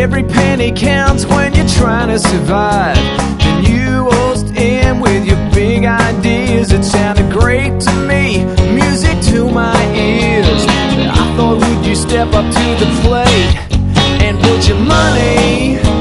every penny counts when you're trying to survive. Then you waltzed in with your big ideas. It sounded great to me, music to my ears. I thought, would you step up to the plate and put your money